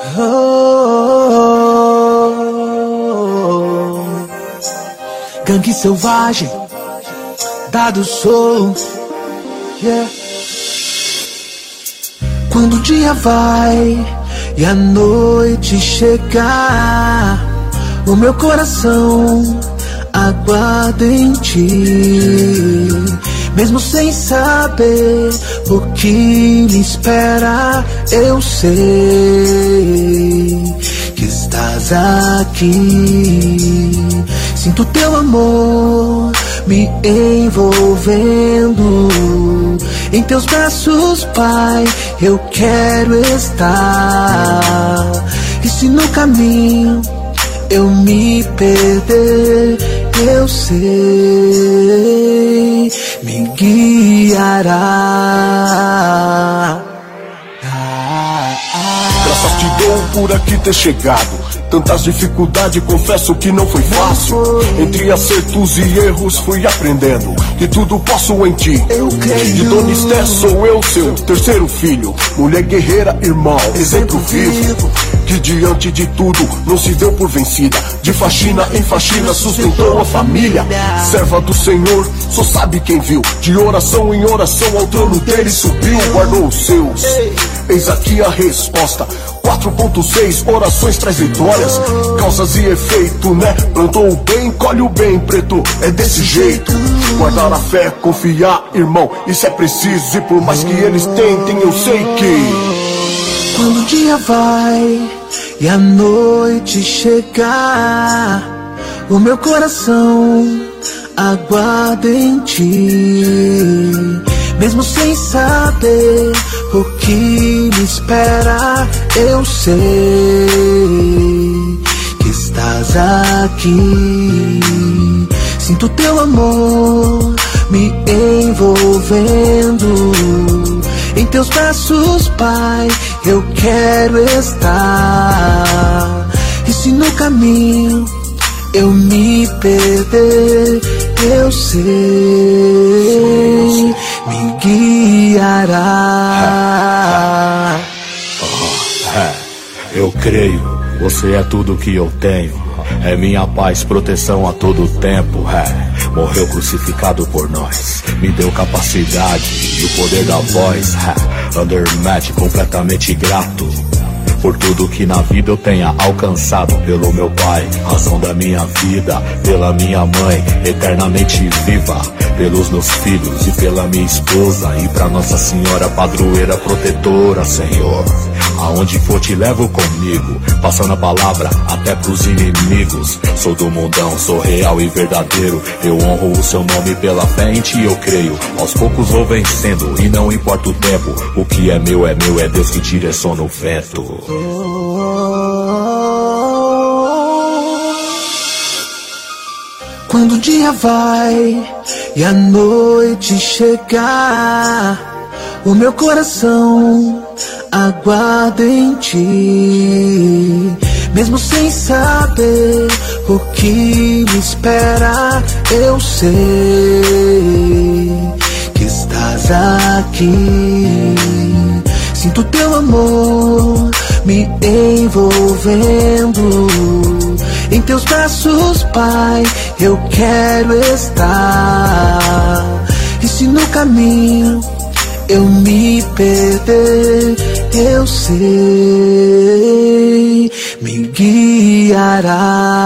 Gangue selvagem, dado sou, yeah. Quando o dia vai e a noite chegar, o meu coração aguarda em ti. Mesmo sem saber o que me espera, eu sei que estás aqui. Sinto teu amor me envolvendo. Em teus braços, Pai, eu quero estar. E se no caminho eu me perder, eu sei, me guiará. Graças te dou por aqui ter chegado. Tantas dificuldades, confesso que não foi fácil. Entre acertos e erros fui aprendendo que tudo posso em ti. De Dona Esté sou eu, seu terceiro filho. Mulher guerreira, irmão, exemplo vivo. Que diante de tudo não se deu por vencida. De faxina em faxina sustentou a família. Serva do Senhor, só sabe quem viu. De oração em oração ao trono dele subiu. Guardou os seus, eis aqui a resposta. 4.6, orações traz vitórias. Causas e efeito, né? Plantou o bem, colhe o bem, preto. É desse jeito. Guardar a fé, confiar, irmão. Isso é preciso e por mais que eles tentem, eu sei que quando o dia vai e a noite chegar, o meu coração aguarda em ti. Mesmo sem saber o que me espera, eu sei que estás aqui. Sinto teu amor me envolvendo. Em teus braços, Pai, eu quero estar. E se no caminho eu me perder, eu sei, me guiará. Eu creio, você é tudo que eu tenho. É minha paz, proteção a todo tempo. Morreu crucificado por nós, me deu capacidade e o poder da voz. Undermatch, completamente grato por tudo que na vida eu tenha alcançado. Pelo meu pai, razão da minha vida. Pela minha mãe, eternamente viva. Pelos meus filhos e pela minha esposa. E pra Nossa Senhora, padroeira, protetora, Senhor. Aonde for te levo comigo, passando a palavra até pros inimigos. Sou do mundão, sou real e verdadeiro. Eu honro o seu nome, pela fé em ti eu creio. Aos poucos vou vencendo e não importa o tempo. O que é meu, é Deus que direciona o vento. Quando o dia vai e a noite chegar, o meu coração aguarda em ti. Mesmo sem saber o que me espera, eu sei que estás aqui. Sinto teu amor me envolvendo. Em teus braços, Pai, eu quero estar. E se no caminho eu me perder, eu sei, me guiará.